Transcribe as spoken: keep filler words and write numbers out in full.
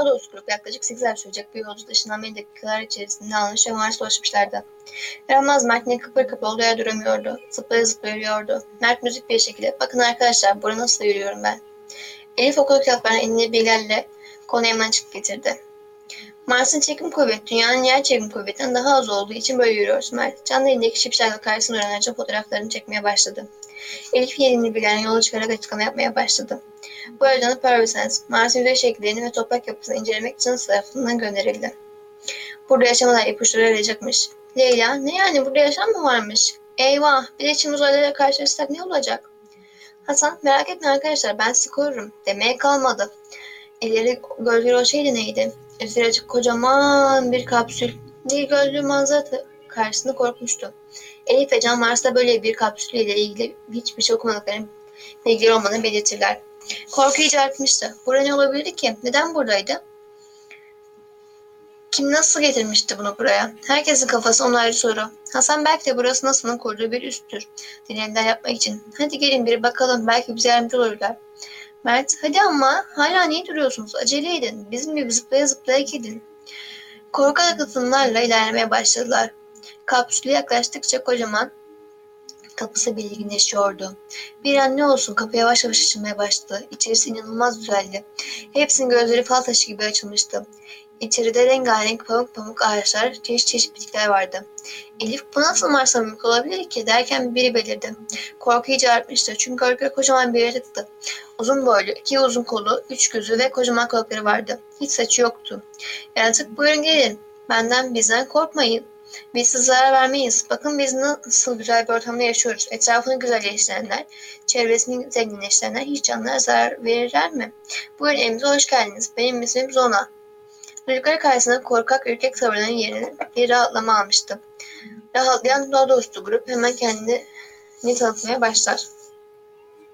Daha doğrusu grup yaklaşık sekiz ay sürecek bir yolculuk ışınlanmayı dakikalar içerisinde almış ve Mars'a ulaşmışlardı. Yaramaz Mert ne kıpır kıpır olduğu yer duramıyordu. Zıplaya zıplaya yürüyordu. Mert müzik bir şekilde "Bakın arkadaşlar, burada nasıl yürüyorum ben." Elif okul kitaplarına elinde bilgilerle konuyu hemen açık getirdi. Mars'ın çekim kuvveti dünyanın yer çekim kuvvetinden daha az olduğu için böyle yürüyoruz Mert. Canlı elindeki şipşakla karşısına duran aracın fotoğraflarını çekmeye başladı. Elif yerini bilen yola çıkarak açıklama yapmaya başladı. Bu ajanı Pervesens, Mars'ın yüzey şekillerini ve toprak yapısını incelemek için tarafından gönderildi. Burada yaşamalar ipuçları arayacakmış. Leyla, ne yani burada yaşam mı varmış? Eyvah, bir de Çin uzaylılarla karşılaşırsak ne olacak? Hasan, merak etme arkadaşlar, ben sizi korurum demeye kalmadı. Elleri gölgeleri o şeydi neydi? Üzeri açık kocaman bir kapsül. Bir gözlü manzara karşısında korkmuştu. Elif ve Can Mars'ta böyle bir kapsül ile ilgili hiçbir şey okumadıklarını, bilgileri olmadığını belirtirler. Korku iyice artmıştı. Burada ne olabilirdi ki? Neden buradaydı? Kim nasıl getirmişti bunu buraya? Herkesin kafası on ayrı soru. Hasan belki de burası NASA'nın kurduğu bir üstür. Deneyimler yapmak için. Hadi gelin bir bakalım, belki bize yardımcı olurlar. Mert, hadi ama hala niye duruyorsunuz? Acele edin. Bizim gibi zıplaya zıplaya gidin. Korkarak adımlarla ilerlemeye başladılar. Kapsüle yaklaştıkça kocaman kapısı belirginleşiyordu. Bir an ne olsun kapı yavaş yavaş açılmaya başladı. İçerisi inanılmaz güzeldi. Hepsinin gözleri fal taşı gibi açılmıştı. İçeride rengarenk pamuk pamuk ağaçlar, çeşit çeşit bitkiler vardı. Elif bu nasıl Mars'a mümkün olabilir ki derken biri belirdi. Korku iyice artmıştı çünkü örgü kocaman bir yaratıktı. Uzun boylu, iki uzun kolu, üç gözü ve kocaman kulakları vardı. Hiç saçı yoktu. Yaratık buyurun gelin. Benden bizden korkmayın. Biz size zarar vermeyiz. Bakın biz nasıl güzel bir ortamda yaşıyoruz. Etrafını güzelleştirenler, çevresini zenginleştirenler hiç canlılara zarar verirler mi? Buyurun evimize hoş geldiniz. Benim ismim Zona. Çocuklar karşısında korkak ürkek tavırların yerine bir rahatlama almıştı. Rahatlayan doğa dostu grup hemen kendini tanıtmaya başlar.